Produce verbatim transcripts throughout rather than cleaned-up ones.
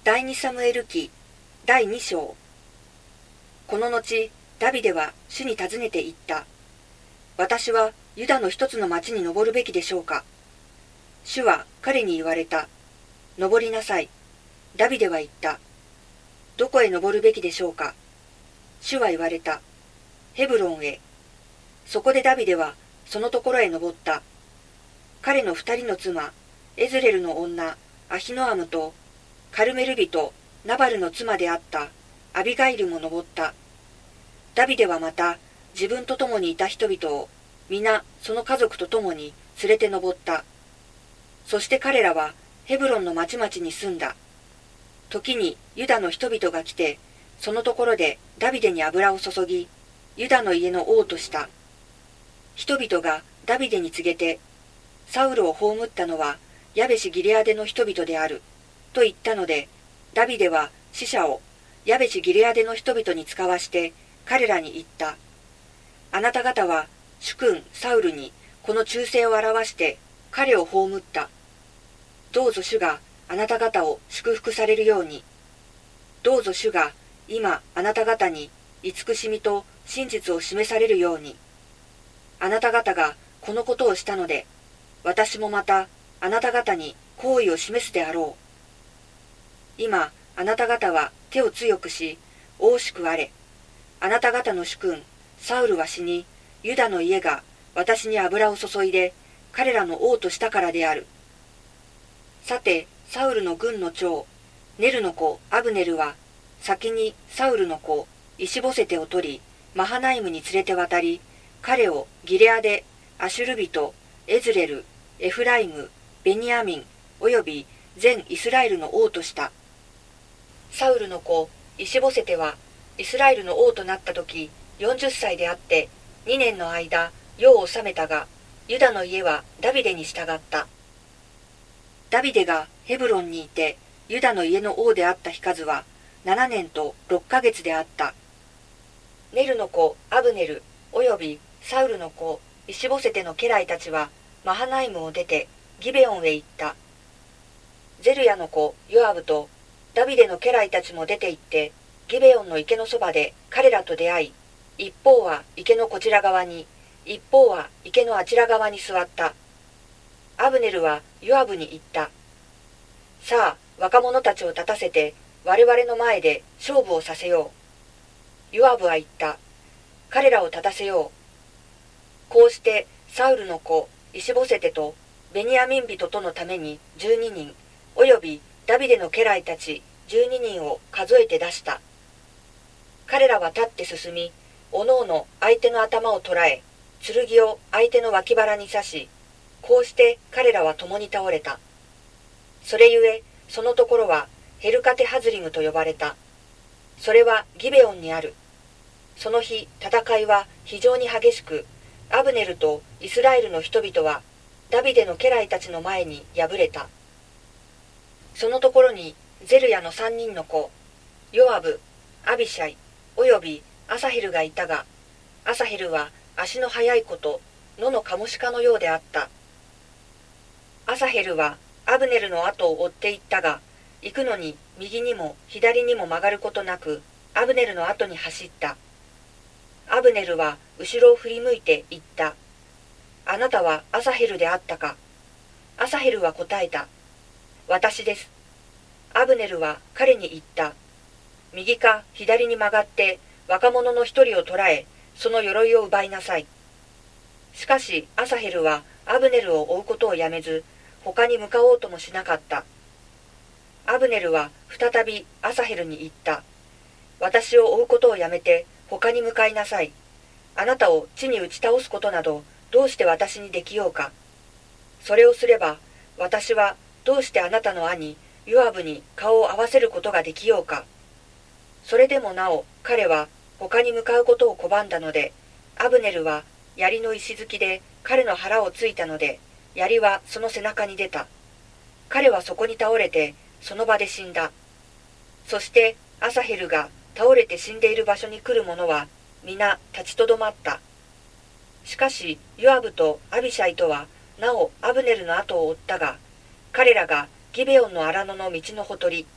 第二サムエル記第二章。この後、ダビデは主に尋ねて言った。私はユダの一つの町に登るべきでしょうか。主は彼に言われた。登りなさい。ダビデは言った。どこへ登るべきでしょうか。主は言われた。ヘブロンへ。そこでダビデはそのところへ登った。彼の二人の妻、エズレルの女、アヒノアムと、カルメル人、ナバルの妻であったアビガイルも登った。ダビデはまた自分と共にいた人々を皆その家族と共に連れて登った。そして彼らはヘブロンの町々に住んだ。時にユダの人々が来て、そのところでダビデに油を注ぎ、ユダの家の王とした。人々がダビデに告げて、サウルを葬ったのはヤベシギレアデの人々である、と言ったので、ダビデは死者をヤベシギレアデの人々に使わして彼らに言った。あなた方は主君サウルにこの忠誠を表して彼を葬った。どうぞ主があなた方を祝福されるように。どうぞ主が今あなた方に慈しみと真実を示されるように。あなた方がこのことをしたので、私もまたあなた方に好意を示すであろう。今あなた方は手を強くし、大しくあれ。あなた方の主君サウルは死に、ユダの家が私に油を注いで彼らの王としたからである。さてサウルの軍の長ネルの子アブネルは先にサウルの子イシボセテを取り、マハナイムに連れて渡り、彼をギレアデ、アシュル人、エズレル、エフライム、ベニヤミンおよび全イスラエルの王とした。サウルの子イシボセテはイスラエルの王となった時よんじゅっさいであって、にねんの間世を治めたが、ユダの家はダビデに従った。ダビデがヘブロンにいてユダの家の王であった日数はななねんとろっかげつであった。ネルの子アブネルおよびサウルの子イシボセテの家来たちはマハナイムを出てギベオンへ行った。ゼルヤの子ヨアブとダビデの家来たちも出て行ってギベオンの池のそばで彼らと出会い、一方は池のこちら側に、一方は池のあちら側に座った。アブネルはヨアブに言った。さあ若者たちを立たせて我々の前で勝負をさせよう。ヨアブは言った。彼らを立たせよう。こうしてサウルの子イシボセテとベニヤミン人とのためにじゅうににんおよびダビデの家来たちじゅうににんを数えて出した。彼らは立って進み、おのおの相手の頭を捕らえ、剣を相手の脇腹に刺し、こうして彼らは共に倒れた。それゆえそのところはヘルカテハズリムと呼ばれた。それはギベオンにある。その日戦いは非常に激しく、アブネルとイスラエルの人々はダビデの家来たちの前に敗れた。そのところにゼルヤの三人の子ヨアブ、アビシャイおよびアサヘルがいたが、アサヘルは足の速い子と野のカモシカのようであった。アサヘルはアブネルの後を追って行ったが、行くのに右にも左にも曲がることなくアブネルの後に走った。アブネルは後ろを振り向いて言った。あなたはアサヘルであったか。アサヘルは答えた。私です。アブネルは彼に言った。右か左に曲がって若者の一人を捕らえ、その鎧を奪いなさい。しかしアサヘルはアブネルを追うことをやめず、他に向かおうともしなかった。アブネルは再びアサヘルに言った。私を追うことをやめて他に向かいなさい。あなたを地に打ち倒すことなどどうして私にできようか。それをすれば私はどうしてあなたの兄ヨアブに顔を合わせることができようか。それでもなお彼は他に向かうことを拒んだので、アブネルは槍の石突きで彼の腹をついたので、槍はその背中に出た。彼はそこに倒れてその場で死んだ。そしてアサヘルが倒れて死んでいる場所に来る者は皆立ちとどまった。しかしヨアブとアビシャイとはなおアブネルの後を追ったが、彼らがギベオンの荒野の道のほとり、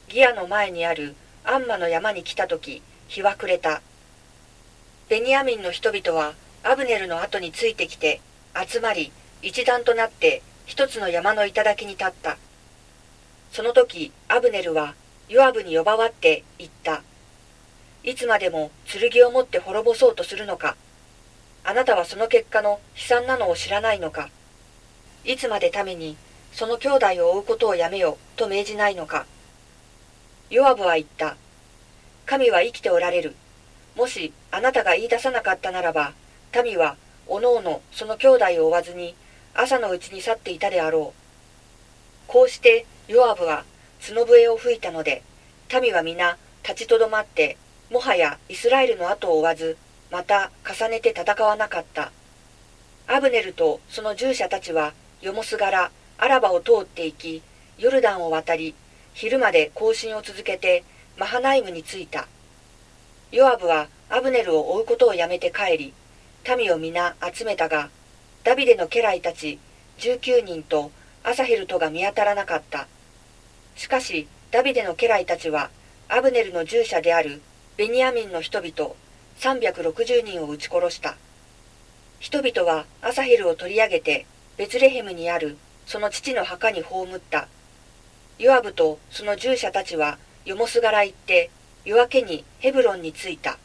ギアの前にあるアンマの山に来たとき、日は暮れた。ベニヤミンの人々はアブネルの後についてきて、集まり、一団となって一つの山の頂に立った。その時、アブネルはヨアブに呼ばわって言った。いつまでも剣を持って滅ぼそうとするのか。あなたはその結果の悲惨なのを知らないのか。いつまで民にその兄弟を追うことをやめよと命じないのか。ヨアブは言った。神は生きておられる。もしあなたが言い出さなかったならば、民はおのおのその兄弟を追わずに朝のうちに去っていたであろう。こうしてヨアブは角笛を吹いたので、民は皆立ちとどまって、もはやイスラエルの後を追わず、また重ねて戦わなかった。アブネルとその従者たちはヨモス柄アラバを通って行き、ヨルダンを渡り、昼まで行進を続けてマハナイムに着いた。ヨアブはアブネルを追うことをやめて帰り、民を皆集めたが、ダビデの家来たちじゅうきゅうにんとアサヘルとが見当たらなかった。しかしダビデの家来たちはアブネルの従者であるベニヤミンの人々さんびゃくろくじゅうにんを撃ち殺した。人々はアサヘルを取り上げてベツレヘムにあるその父の墓に葬った。ヨアブとその従者たちはヨモス柄行って夜明けにヘブロンに着いた。